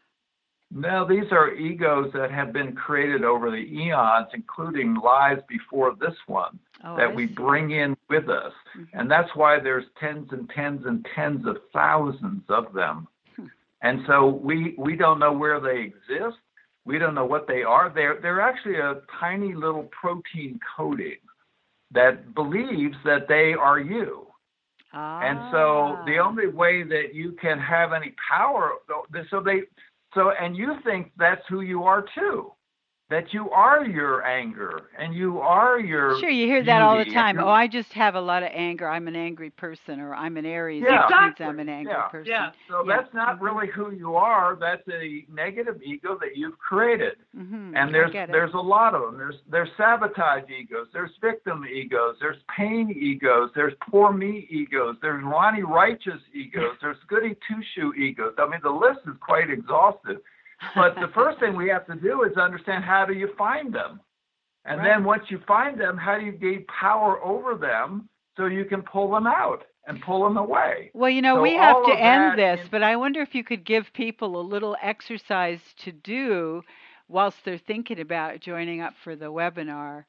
No, these are egos that have been created over the eons, including lives before this one, oh, that I we see. bring in with us. Mm-hmm. And that's why there's tens and tens and tens of thousands of them. Hmm. And so we, we don't know where they exist. We don't know what they are. They're, they're actually a tiny little protein coating that believes that they are you. Ah. And so the only way that you can have any power, so they... So, and you think that's who you are too, that you are your anger and you are your Sure, you hear beauty that all the time. and Oh, I just have a lot of anger. I'm an angry person, or I'm an Aries. Yeah, That means exactly. I'm an angry Yeah. person. Yeah. So Yeah. that's not Mhm. really who you are. That's a negative ego that you've created. Mm-hmm. And there's I get it. there's a lot of them. There's there's sabotage egos. There's victim egos. There's pain egos. There's poor me egos. There's Ronnie Righteous egos. There's goody two shoe egos. I mean, the list is quite exhaustive. But the first thing we have to do is understand, how do you find them? And Right. then once you find them, how do you gain power over them so you can pull them out and pull them away? Well, you know, So we have all to of end that this, in- but I wonder if you could give people a little exercise to do whilst they're thinking about joining up for the webinar.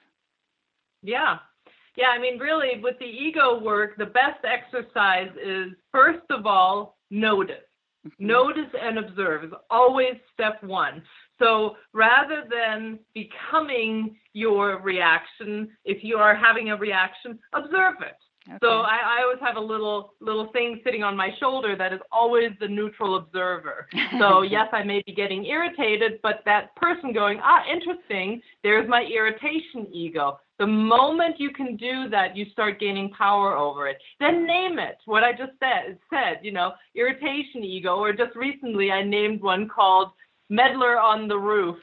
Yeah. Yeah, I mean, really, with the ego work, the best exercise is, first of all, notice. Notice and observe is always step one. So rather than becoming your reaction, if you are having a reaction, observe it. Okay. So I, I always have a little little thing sitting on my shoulder that is always the neutral observer. So yes, I may be getting irritated, but that person going, ah, interesting, there's my irritation ego. The moment you can do that, you start gaining power over it. Then name it. What I just said, said, you know, irritation ego, or just recently I named one called Meddler on the Roof.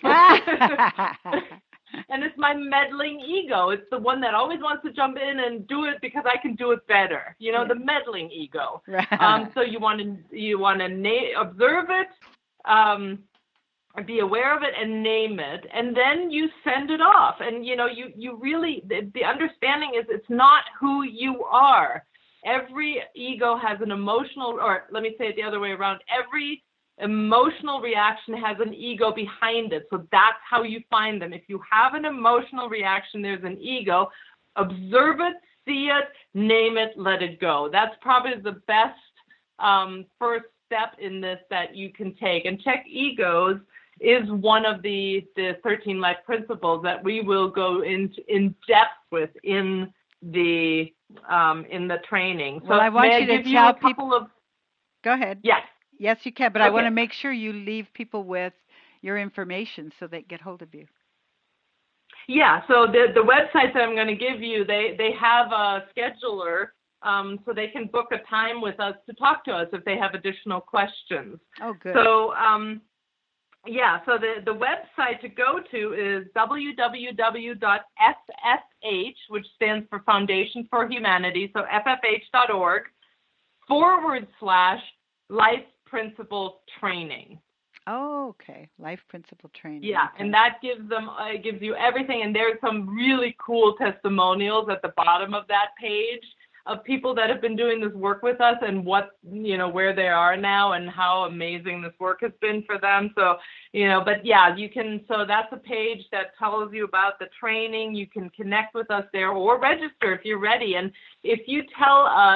And it's my meddling ego. It's the one that always wants to jump in and do it because I can do it better. You know, yeah. The meddling ego. Right. Um, so you want to you want to na- observe it, um, be aware of it, and name it, and then you send it off. And you know, you you really the, the understanding is it's not who you are. Every ego has an emotional, or let me say it the other way around. Every emotional reaction has an ego behind it. So that's how you find them. If you have an emotional reaction, there's an ego. Observe it, see it, name it, let it go. That's probably the best um, first step in this that you can take. And check egos is one of the, the thirteen life principles that we will go in, in depth with in the um, in the training. So well, I want may you I to give tell you a couple people. Of... Go ahead. Yes. Yes, you can, but okay. I want to make sure you leave people with your information so they get hold of you. Yeah, so the the websites that I'm going to give you, they, they have a scheduler, um, so they can book a time with us to talk to us if they have additional questions. Oh, good. So, um, yeah, so the, the website to go to is w w w dot f f h, which stands for Foundation for Humanity, so f f h dot org, forward slash life principle training. Oh, okay. Life principle training. Yeah, okay. and that gives them uh, gives you everything. And there's some really cool testimonials at the bottom of that page of people that have been doing this work with us and what, you know, where they are now and how amazing this work has been for them. So, you know, but yeah, you can, so that's a page that tells you about the training. You can connect with us there or register if you're ready. And if you tell us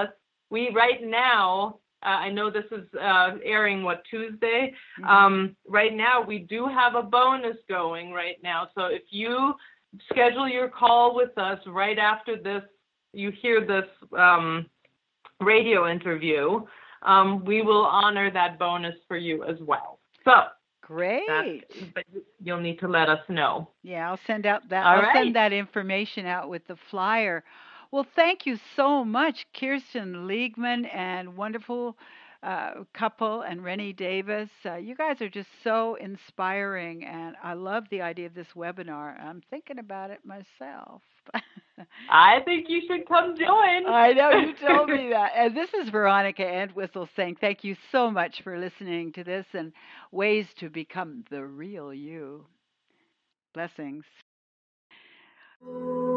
we right now, uh, I know this is uh, airing, what, Tuesday? Mhm. Um, right now, we do have a bonus going right now. So if you schedule your call with us right after this, you hear this um, radio interview, um, we will honor that bonus for you as well. So that, Great. but you'll need to let us know. Yeah, I'll send out that. All I'll right. send that information out with the flyer. Well, thank you so much, Kirsten Liegman and wonderful uh, couple, and Rennie Davis. Uh, you guys are just so inspiring, and I love the idea of this webinar. I'm thinking about it myself. I think you should come join. I know you told me that. And this is Veronica Entwistle saying thank you so much for listening to this and ways to become the real you. Blessings.